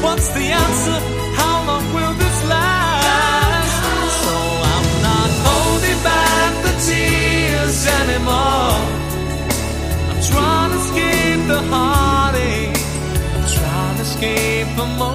What's the answer? How long will this last? So I'm not holding back the tears anymore. I'm trying to escape the heartache. I'm trying to escape the more.